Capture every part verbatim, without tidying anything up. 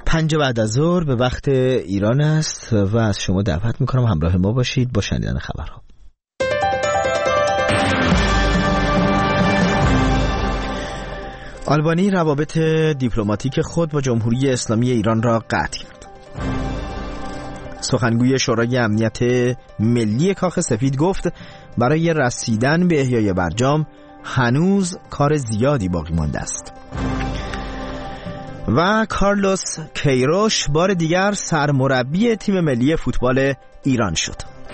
پنج بعد از ظهر به وقت ایران است و از شما دعوت میکنم همراه ما باشید با شنیدن خبرها. آلبانی روابط دیپلماتیک خود با جمهوری اسلامی ایران را قطع کرد. سخنگوی شورای امنیت ملی کاخ سفید گفت برای رسیدن به احیای برجام هنوز کار زیادی باقی مانده است. و کارلوس کیروش بار دیگر سرمربی تیم ملی فوتبال ایران شد.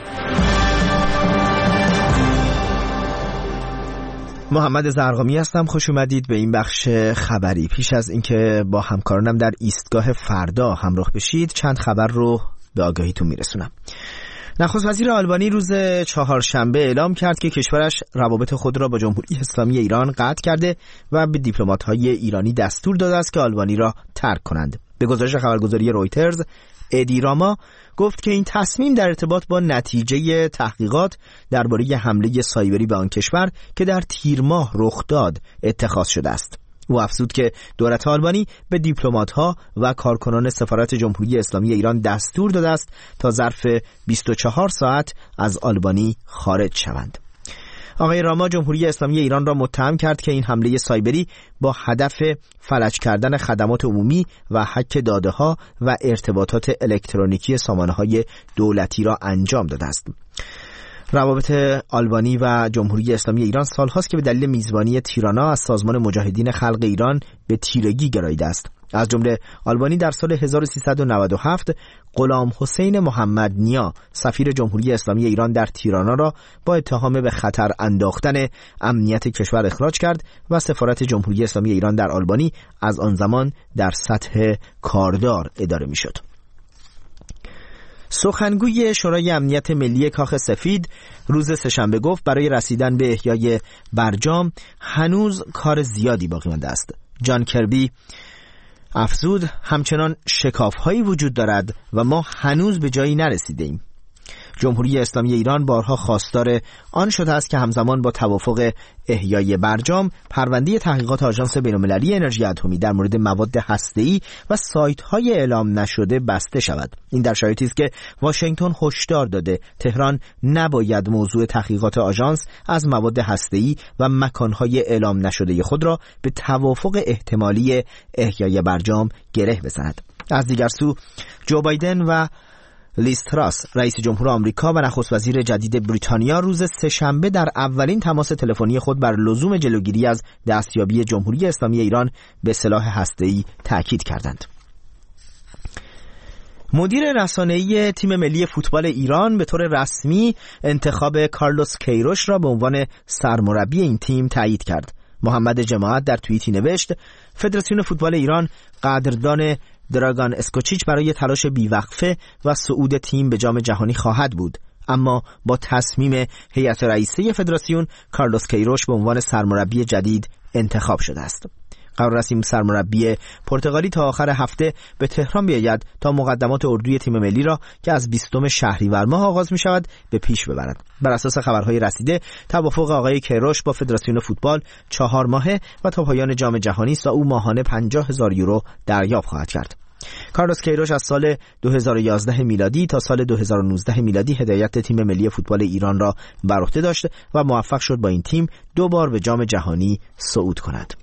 محمد زرقامی هستم، خوش اومدید به این بخش خبری. پیش از اینکه با همکارانم در ایستگاه فردا همراه بشید چند خبر رو به آگاهیتون میرسونم. نخست وزیر آلبانی روز چهارشنبه اعلام کرد که کشورش روابط خود را با جمهوری اسلامی ایران قطع کرده و به دیپلمات‌های ایرانی دستور داده است که آلبانی را ترک کنند. به گزارش خبرگزاری رویترز، ادی راما گفت که این تصمیم در ارتباط با نتیجه تحقیقات درباره حمله سایبری به آن کشور که در تیر ماه رخ داد اتخاذ شده است. او افزود که دولت آلبانی به دیپلمات‌ها و کارکنان سفارت جمهوری اسلامی ایران دستور داده است تا ظرف بیست و چهار ساعت از آلبانی خارج شوند. آقای راما جمهوری اسلامی ایران را متهم کرد که این حمله سایبری با هدف فلج کردن خدمات عمومی و هک داده‌ها و ارتباطات الکترونیکی سامانه‌های دولتی را انجام داده است. روابط آلبانی و جمهوری اسلامی ایران سال‌هاست که به دلیل میزبانی تیرانا از سازمان مجاهدین خلق ایران به تیرگی گراییده است. از جمله آلبانی در سال هزار و سیصد و نود و هفت غلام حسین محمد نیا سفیر جمهوری اسلامی ایران در تیرانا را با اتهام به خطر انداختن امنیت کشور اخراج کرد و سفارت جمهوری اسلامی ایران در آلبانی از آن زمان در سطح کاردار اداره می‌شد. سخنگوی شورای امنیت ملی کاخ سفید روز سه‌شنبه گفت برای رسیدن به احیای برجام هنوز کار زیادی باقی مانده است. جان کربی افزود همچنان شکاف‌هایی وجود دارد و ما هنوز به جایی نرسیدیم. جمهوری اسلامی ایران بارها خواستار آن شده است که همزمان با توافق احیای برجام پرونده تحقیقات آژانس بین‌المللی انرژی اتمی در مورد مواد هسته‌ای و سایت‌های اعلام نشده بسته شود. این در شرایطی است که واشنگتن هشدار داده تهران نباید موضوع تحقیقات آژانس از مواد هسته‌ای و مکان‌های اعلام نشده خود را به توافق احتمالی احیای برجام گره بزند. از دیگر سو جو بایدن و لیز تراس رئیس جمهور آمریکا و نخست وزیر جدید بریتانیا روز سه‌شنبه در اولین تماس تلفنی خود بر لزوم جلوگیری از دستیابی جمهوری اسلامی ایران به سلاح هسته‌ای تاکید کردند. مدیر رسانه‌ای تیم ملی فوتبال ایران به طور رسمی انتخاب کارلوس کیروش را به عنوان سرمربی این تیم تایید کرد. محمد جماعت در توییتی نوشت فدراسیون فوتبال ایران قدردان دراگان اسکوچیچ برای تلاش بیوقفه و صعود تیم به جام جهانی خواهد بود، اما با تصمیم هیئت رئیسه فدراسیون کارلوس کیروش به عنوان سرمربی جدید انتخاب شده است. قرار است این سرمربی پرتغالی تا آخر هفته به تهران بیاید تا مقدمات اردوی تیم ملی را که از بیستم شهریور ماه آغاز می شود به پیش ببرد. بر اساس خبرهای رسیده توافق آقای کیروش با فدراسیون فوتبال چهار ماهه و تا پایان جام جهانی است و او ماهانه پنجاه هزار یورو دریافت خواهد کرد. کارلوس کیروش از سال دو هزار و یازده میلادی تا سال دو هزار و نوزده میلادی هدایت تیم ملی فوتبال ایران را بر عهده داشت و موفق شد با این تیم دو بار به جام جهانی صعود کند.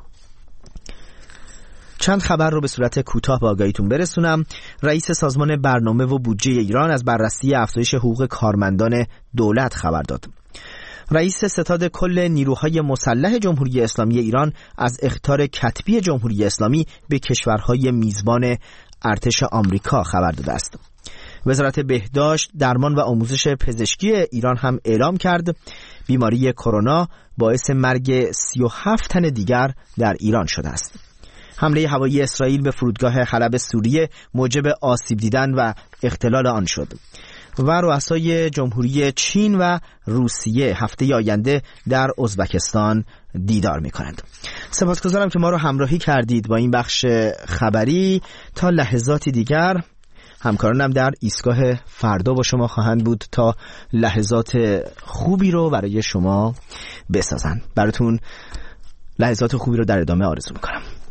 چند خبر رو به صورت کوتاه به آگاهیتون برسونم. رئیس سازمان برنامه و بودجه ایران از بررسی افزایش حقوق کارمندان دولت خبر داد. رئیس ستاد کل نیروهای مسلح جمهوری اسلامی ایران از اخطار کتبی جمهوری اسلامی به کشورهای میزبان ارتش آمریکا خبر داده است. وزارت بهداشت، درمان و آموزش پزشکی ایران هم اعلام کرد بیماری کرونا باعث مرگ سی و هفت تن دیگر در ایران شده است. حمله هوایی اسرائیل به فرودگاه حلب سوریه موجب آسیب دیدن و اختلال آن شد و رؤسای جمهوری چین و روسیه هفته آینده در ازبکستان دیدار می‌کنند. سپاسگزارم که ما رو همراهی کردید با این بخش خبری. تا لحظاتی دیگر همکارانم در ایستگاه فردا با شما خواهند بود تا لحظات خوبی رو برای شما بسازن. براتون لحظات خوبی رو در ادامه آرزو می‌کنم.